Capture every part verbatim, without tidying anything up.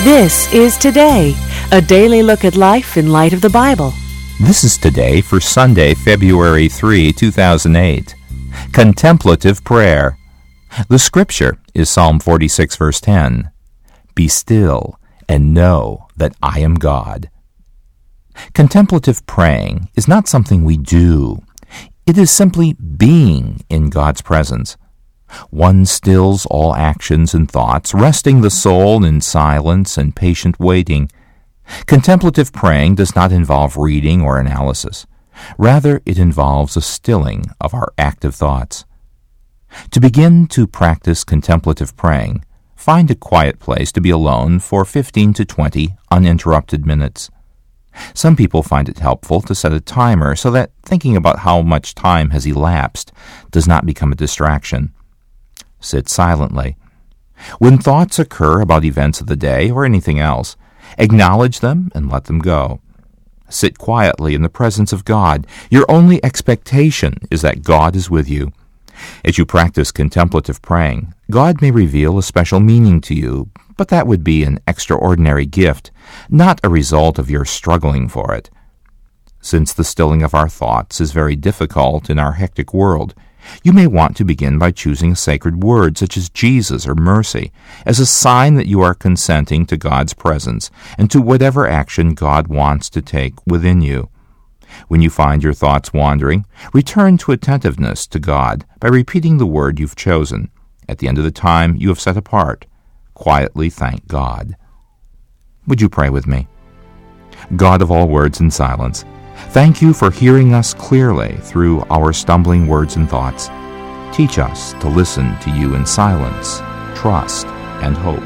This is Today, a daily look at life in light of the Bible. This is Today for Sunday, February third, two thousand eight. Contemplative Prayer. The scripture is Psalm forty-six, verse ten. Be still and know that I am God. Contemplative praying is not something we do. It is simply being in God's presence. One stills all actions and thoughts, resting the soul in silence and patient waiting. Contemplative praying does not involve reading or analysis. Rather, it involves a stilling of our active thoughts. To begin to practice contemplative praying, find a quiet place to be alone for fifteen to twenty uninterrupted minutes. Some people find it helpful to set a timer so that thinking about how much time has elapsed does not become a distraction. Sit silently. When thoughts occur about events of the day or anything else, acknowledge them and let them go. Sit quietly in the presence of God. Your only expectation is that God is with you. As you practice contemplative praying, God may reveal a special meaning to you, but that would be an extraordinary gift, not a result of your struggling for it. Since the stilling of our thoughts is very difficult in our hectic world, you may want to begin by choosing a sacred word such as Jesus or mercy as a sign that you are consenting to God's presence and to whatever action God wants to take within you. When you find your thoughts wandering, return to attentiveness to God by repeating the word you've chosen. At the end of the time you have set apart, quietly thank God. Would you pray with me? God of all words and silence, thank you for hearing us clearly through our stumbling words and thoughts. Teach us to listen to you in silence, trust, and hope.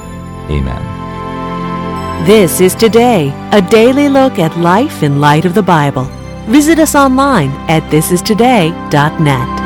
Amen. This is Today, a daily look at life in light of the Bible. Visit us online at this is today dot net.